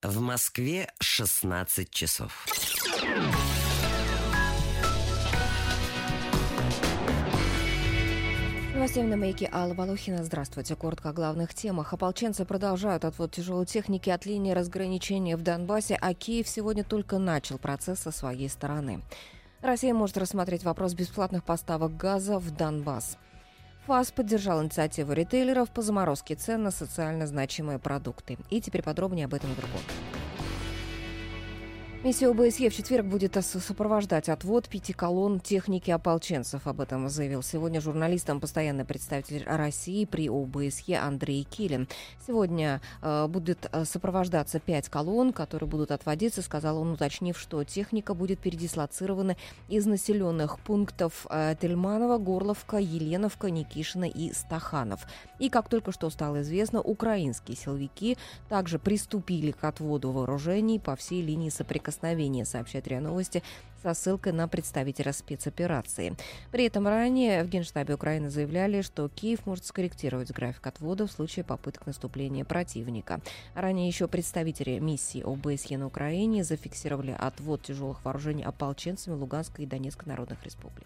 В Москве 16 часов. Новостями на «Маяке» Алла Волохина. Здравствуйте. Коротко о главных темах. Ополченцы продолжают отвод тяжелой техники от линии разграничения в Донбассе, а Киев сегодня только начал процесс со своей стороны. Россия может рассмотреть вопрос бесплатных поставок газа в Донбасс. ФАС поддержал инициативу ритейлеров по заморозке цен на социально значимые продукты. И теперь подробнее об этом и другом. Миссия ОБСЕ в четверг будет сопровождать отвод 5 колонн техники ополченцев. Об этом заявил сегодня журналистам постоянный представитель России при ОБСЕ Андрей Килин. Сегодня будет сопровождаться 5 колонн, которые будут отводиться, сказал он, уточнив, что техника будет передислоцирована из населенных пунктов Тельманово, Горловка, Еленовка, Никишино и Стаханов. И, как только что стало известно, украинские силовики также приступили к отводу вооружений по всей линии соприкосновения, сообщает РИА Новости со ссылкой на представителя спецоперации. При этом ранее в Генштабе Украины заявляли, что Киев может скорректировать график отвода в случае попыток наступления противника. Ранее еще представители миссии ОБСЕ на Украине зафиксировали отвод тяжелых вооружений ополченцами Луганской и Донецкой народных республик.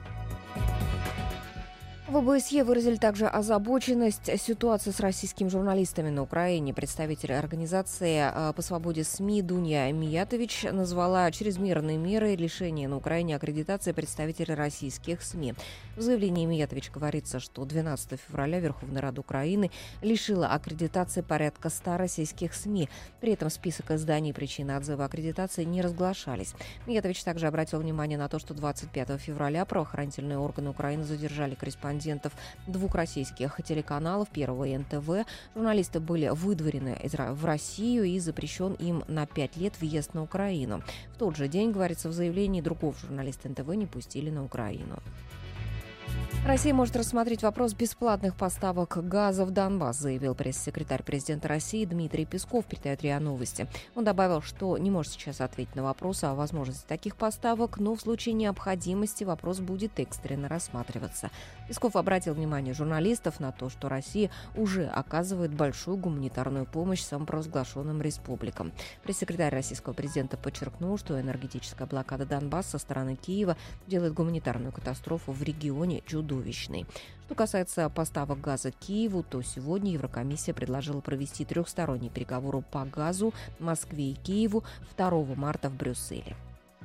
В ОБСЕ выразили также озабоченность ситуацией с российскими журналистами на Украине. Представитель организации по свободе СМИ Дуня Миятович назвала чрезмерные меры лишения на Украине аккредитации представителей российских СМИ. В заявлении Миятович говорится, что 12 февраля Верховная Рада Украины лишила аккредитации порядка 100 российских СМИ. При этом список изданий и причины отзыва аккредитации не разглашались. Миятович также обратил внимание на то, что 25 февраля правоохранительные органы Украины задержали корреспондентов 2 российских телеканалов, Первого и НТВ. Журналисты были выдворены в Россию и запрещен им на 5 лет въезд на Украину. В тот же день, говорится в заявлении, другого журналиста НТВ не пустили на Украину. Россия может рассмотреть вопрос бесплатных поставок газа в Донбасс, заявил пресс-секретарь президента России Дмитрий Песков, передает РИА Новости. Он добавил, что не может сейчас ответить на вопрос о возможности таких поставок, но в случае необходимости вопрос будет экстренно рассматриваться. Песков обратил внимание журналистов на то, что Россия уже оказывает большую гуманитарную помощь самопровозглашенным республикам. Пресс-секретарь российского президента подчеркнул, что энергетическая блокада Донбасса со стороны Киева делает гуманитарную катастрофу в регионе чудовищной. Что касается поставок газа Киеву, то сегодня Еврокомиссия предложила провести трехсторонние переговоры по газу Москве и Киеву 2 марта в Брюсселе.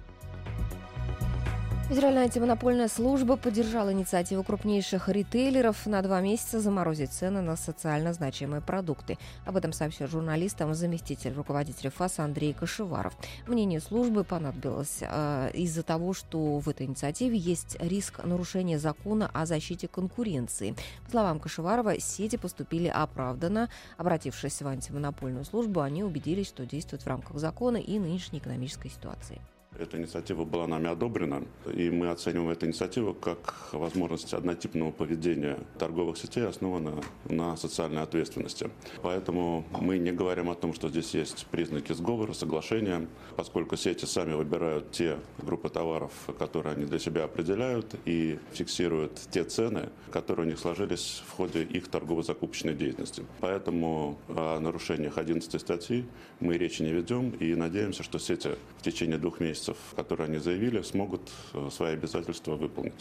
Федеральная антимонопольная служба поддержала инициативу крупнейших ритейлеров на 2 месяца заморозить цены на социально значимые продукты. Об этом сообщил журналистам заместитель руководителя ФАС Андрей Кашеваров. Мнение службы понадобилось из-за того, что в этой инициативе есть риск нарушения закона о защите конкуренции. По словам Кашеварова, сети поступили оправданно. Обратившись в антимонопольную службу, они убедились, что действуют в рамках закона и нынешней экономической ситуации. Эта инициатива была нами одобрена, и мы оцениваем эту инициативу как возможность однотипного поведения торговых сетей, основанного на социальной ответственности. Поэтому мы не говорим о том, что здесь есть признаки сговора, соглашения, поскольку сети сами выбирают те группы товаров, которые они для себя определяют, и фиксируют те цены, которые у них сложились в ходе их торгово-закупочной деятельности. Поэтому о нарушениях 11 статьи мы речи не ведем, и надеемся, что сети в течение 2 месяцев, которые они заявили, смогут свои обязательства выполнить.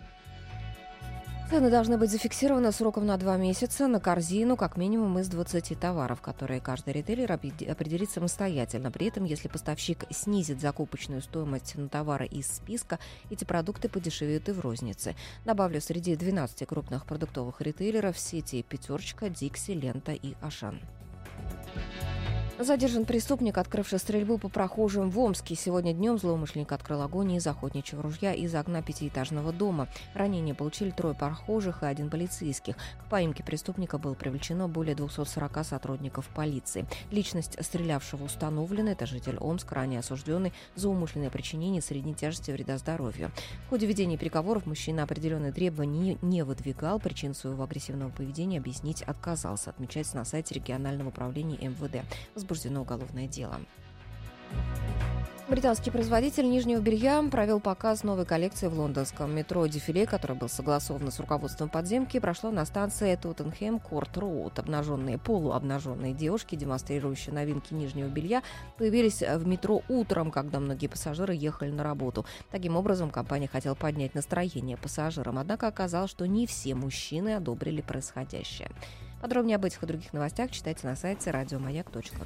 Цены должны быть зафиксированы сроком на 2 месяца на корзину как минимум из 20 товаров, которые каждый ритейлер определит самостоятельно. При этом, если поставщик снизит закупочную стоимость на товары из списка, эти продукты подешевеют и в рознице. Добавлю, среди 12 крупных продуктовых ритейлеров сети «Пятерочка», «Дикси», «Лента» и «Ашан». Задержан преступник, открывший стрельбу по прохожим в Омске. Сегодня днем злоумышленник открыл огонь из охотничьего ружья из окна 5-этажного дома. Ранения получили 3 прохожих и 1 полицейских. К поимке преступника было привлечено более 240 сотрудников полиции. Личность стрелявшего установлена. Это житель Омска, ранее осужденный за умышленное причинение средней тяжести вреда здоровью. В ходе ведения переговоров мужчина определенные требования не выдвигал. Причину своего агрессивного поведения объяснить отказался, отмечается на сайте регионального управления МВД. Возбуждено уголовное дело. Британский производитель нижнего белья провел показ новой коллекции в лондонском метро. Дефиле, которое было согласовано с руководством подземки, прошло на станции Тоттенхэм-Корт-Роуд. Обнаженные, полуобнаженные девушки, демонстрирующие новинки нижнего белья, появились в метро утром, когда многие пассажиры ехали на работу. Таким образом, компания хотела поднять настроение пассажирам. Однако оказалось, что не все мужчины одобрили происходящее. Подробнее об этих и других новостях читайте на сайте радиомаяк.ру.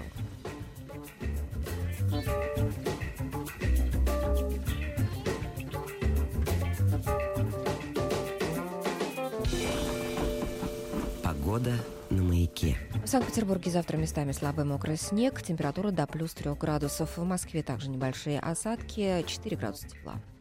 Погода на Маяке. В Санкт-Петербурге завтра местами слабый мокрый снег, температура до +3 градусов. В Москве также небольшие осадки, 4 градуса тепла.